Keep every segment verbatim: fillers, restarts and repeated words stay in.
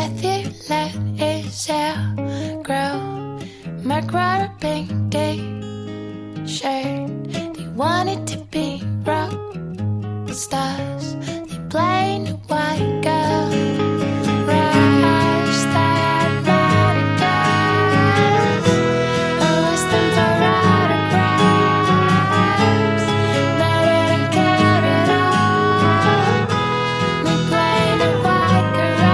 Matthew let his hair grow. Mark wore a pinky shirt. They wanted to be rock stars. They played a white girl. Rush, they had bodyguards who asked them for autographs. They didn't care at all. We played a white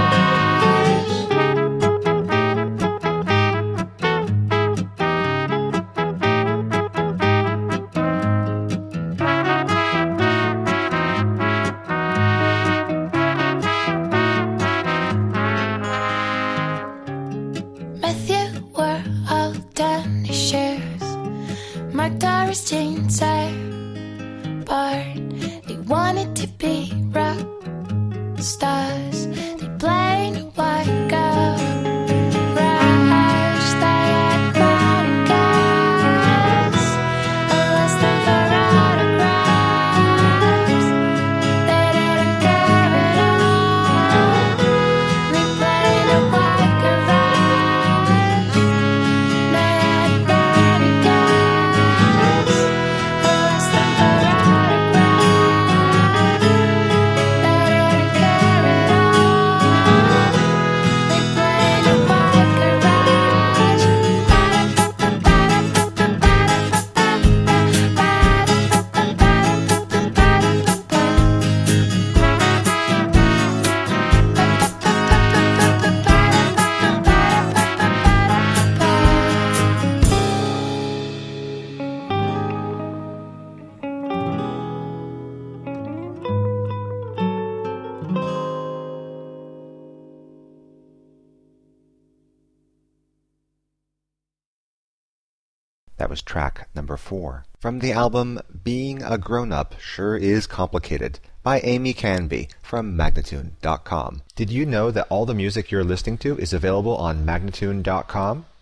Matthew wore all Danny shoes. Mark Doris jeans are barred. They wanted to be rock stars. They played a white girl. Rush, they had bodyguards who asked them for autographs. They didn't care at all. We played a white garage. They had bodyguards who asked them for autographs. They didn't care at all. We played a white That was track number four from the album Being a Grown-Up Sure Is Complicated by Amy Canby from Magnatune dot com. Did you know that all the music you're listening to is available on Magnatune dot com?